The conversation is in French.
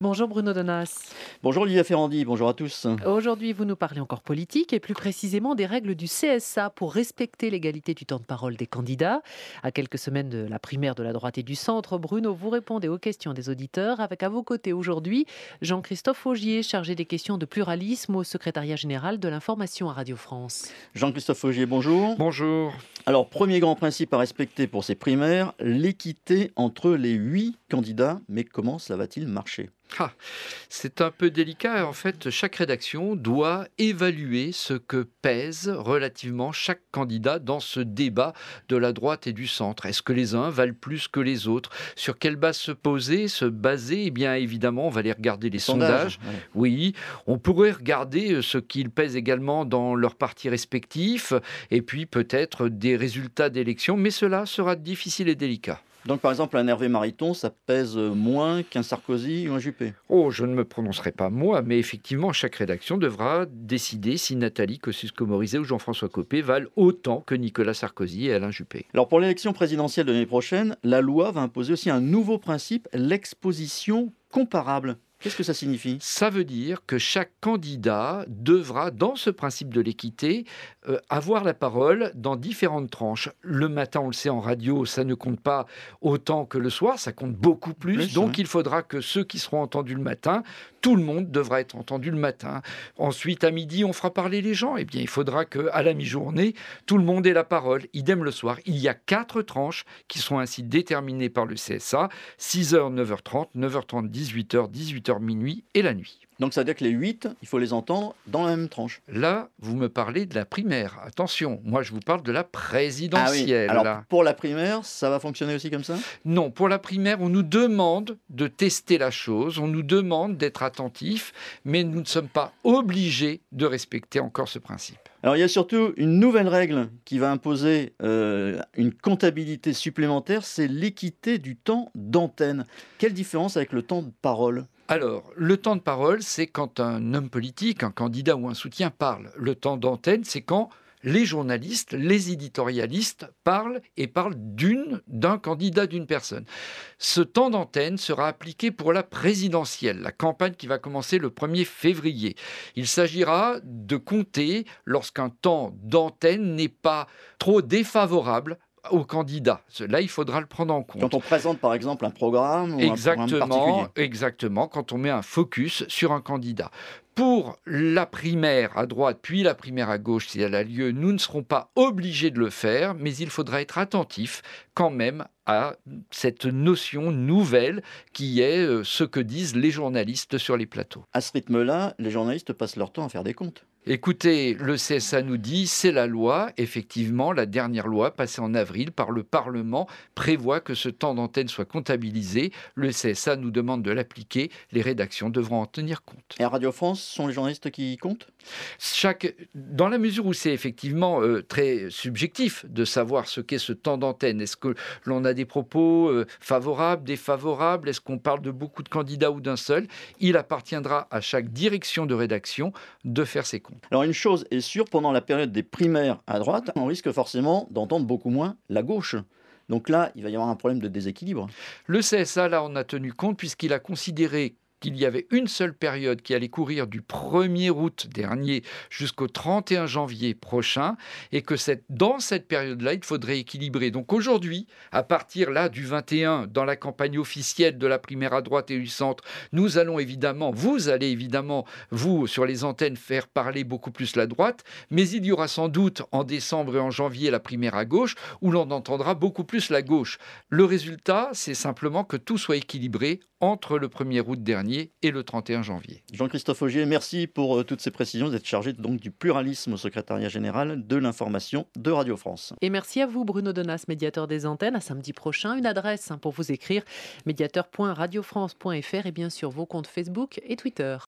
Bonjour Bruno Donas. Bonjour Olivier Ferrandi, bonjour à tous. Aujourd'hui, vous nous parlez encore politique et plus précisément des règles du CSA pour respecter l'égalité du temps de parole des candidats. À quelques semaines de la primaire de la droite et du centre, Bruno, vous répondez aux questions des auditeurs avec à vos côtés aujourd'hui Jean-Christophe Augier, chargé des questions de pluralisme au secrétariat général de l'information à Radio France. Jean-Christophe Augier, bonjour. Bonjour. Alors, premier grand principe à respecter pour ces primaires, l'équité entre les 8 candidats. Mais comment cela va-t-il marcher ? C'est un peu délicat. En fait, chaque rédaction doit évaluer ce que pèse relativement chaque candidat dans ce débat de la droite et du centre. Est-ce que les uns valent plus que les autres ? Sur quelle base se baser ? Eh bien, évidemment, on va aller regarder les sondages. Ouais. Oui, on pourrait regarder ce qu'ils pèsent également dans leurs partis respectifs, et puis peut-être des résultats d'élections, mais cela sera difficile et délicat. Donc, par exemple, un Hervé Mariton, ça pèse moins qu'un Sarkozy ou un Juppé. Oh, je ne me prononcerai pas moi, mais effectivement, chaque rédaction devra décider si Nathalie Kosciusko-Morizet ou Jean-François Copé valent autant que Nicolas Sarkozy et Alain Juppé. Alors, pour l'élection présidentielle de l'année prochaine, la loi va imposer aussi un nouveau principe, l'exposition comparable. Qu'est-ce que ça signifie ? Ça veut dire que chaque candidat devra, dans ce principe de l'équité, avoir la parole dans différentes tranches. Le matin, on le sait, en radio, ça ne compte pas autant que le soir, ça compte beaucoup plus. Donc, il faudra que ceux qui seront entendus le matin, tout le monde devra être entendu le matin. Ensuite, à midi, on fera parler les gens. Eh bien, il faudra qu'à la mi-journée, tout le monde ait la parole. Idem le soir. Il y a 4 tranches qui seront ainsi déterminées par le CSA. 6h, 9h30, 9h30, 18h, 18h minuit et la nuit. Donc ça veut dire que les 8, il faut les entendre dans la même tranche. Là, vous me parlez de la primaire. Attention, moi je vous parle de la présidentielle. Ah oui. Alors pour la primaire, ça va fonctionner aussi comme ça ? Non, pour la primaire, on nous demande de tester la chose, on nous demande d'être attentifs, mais nous ne sommes pas obligés de respecter encore ce principe. Alors il y a surtout une nouvelle règle qui va imposer une comptabilité supplémentaire, c'est l'équité du temps d'antenne. Quelle différence avec le temps de parole ? Alors, le temps de parole, c'est quand un homme politique, un candidat ou un soutien parle. Le temps d'antenne, c'est quand les journalistes, les éditorialistes parlent et parlent d'un candidat, d'une personne. Ce temps d'antenne sera appliqué pour la présidentielle, la campagne qui va commencer le 1er février. Il s'agira de compter lorsqu'un temps d'antenne n'est pas trop défavorable au candidat. Là, il faudra le prendre en compte. Quand on présente par exemple un programme ou un programme particulier. Exactement, quand on met un focus sur un candidat. Pour la primaire à droite, puis la primaire à gauche, si elle a lieu, nous ne serons pas obligés de le faire, mais il faudra être attentif quand même à cette notion nouvelle qui est ce que disent les journalistes sur les plateaux. À ce rythme-là, les journalistes passent leur temps à faire des comptes. Écoutez, le CSA nous dit, c'est la loi. Effectivement, la dernière loi, passée en avril par le Parlement, prévoit que ce temps d'antenne soit comptabilisé. Le CSA nous demande de l'appliquer. Les rédactions devront en tenir compte. Et à Radio France, ce sont les journalistes qui comptent ? Dans la mesure où c'est effectivement très subjectif de savoir ce qu'est ce temps d'antenne, est-ce que l'on a des propos favorables, défavorables, est-ce qu'on parle de beaucoup de candidats ou d'un seul ? Il appartiendra à chaque direction de rédaction de faire ses comptes. Alors une chose est sûre, pendant la période des primaires à droite, on risque forcément d'entendre beaucoup moins la gauche. Donc là, il va y avoir un problème de déséquilibre. Le CSA, là, en a tenu compte puisqu'il a considéré qu'il y avait une seule période qui allait courir du 1er août dernier jusqu'au 31 janvier prochain et que dans cette période-là, il faudrait équilibrer. Donc aujourd'hui, à partir là du 21, dans la campagne officielle de la primaire à droite et du centre, vous allez évidemment, vous, sur les antennes, faire parler beaucoup plus la droite, mais il y aura sans doute en décembre et en janvier la primaire à gauche où l'on entendra beaucoup plus la gauche. Le résultat, c'est simplement que tout soit équilibré entre le 1er août dernier et le 31 janvier. Jean-Christophe Augier, merci pour toutes ces précisions. Vous êtes chargé donc du pluralisme au secrétariat général de l'information de Radio France. Et merci à vous Bruno Donas, médiateur des antennes. À samedi prochain, une adresse pour vous écrire, médiateur.radiofrance.fr et bien sûr vos comptes Facebook et Twitter.